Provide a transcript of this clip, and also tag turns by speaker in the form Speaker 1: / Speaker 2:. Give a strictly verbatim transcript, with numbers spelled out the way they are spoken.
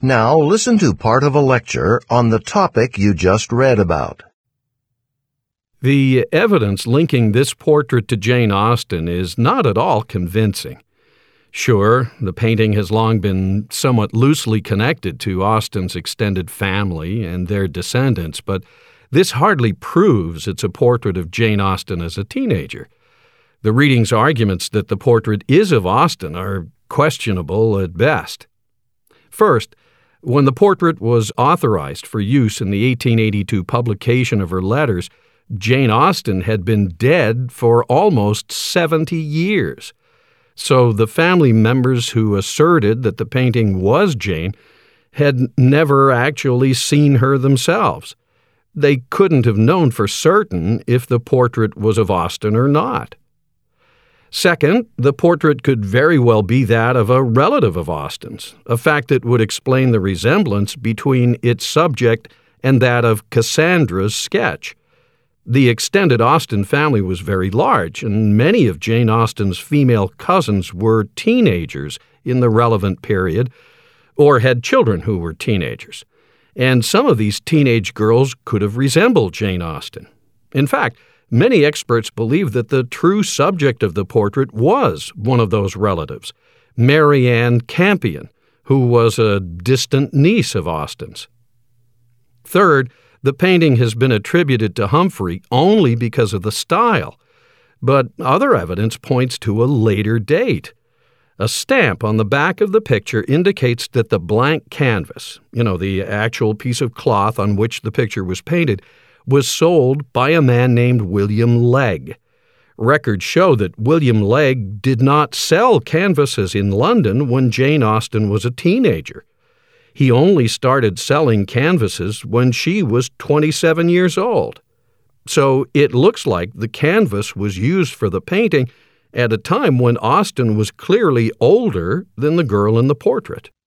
Speaker 1: Now listen to part of a lecture on the topic you just read about.
Speaker 2: The evidence linking this portrait to Jane Austen is not at all convincing. Sure, the painting has long been somewhat loosely connected to Austen's extended family and their descendants, but this hardly proves it's a portrait of Jane Austen as a teenager. The reading's arguments that the portrait is of Austen are questionable at best. First, when the portrait was authorized for use in the eighteen eighty-two publication of her letters, Jane Austen had been dead for almost seventy years. So the family members who asserted that the painting was Jane had never actually seen her themselves. They couldn't have known for certain if the portrait was of Austen or not. Second, the portrait could very well be that of a relative of Austen's, a fact that would explain the resemblance between its subject and that of Cassandra's sketch. The extended Austen family was very large, and many of Jane Austen's female cousins were teenagers in the relevant period, or had children who were teenagers. And some of these teenage girls could have resembled Jane Austen. In fact, many experts believe that the true subject of the portrait was one of those relatives, Mary Ann Campion, who was a distant niece of Austen's. Third, the painting has been attributed to Humphrey only because of the style, but other evidence points to a later date. A stamp on the back of the picture indicates that the blank canvas, you know, the actual piece of cloth on which the picture was painted, was sold by a man named William Legge. Records show that William Legge did not sell canvases in London when Jane Austen was a teenager. He only started selling canvases when she was twenty-seven years old. So it looks like the canvas was used for the painting at a time when Austen was clearly older than the girl in the portrait.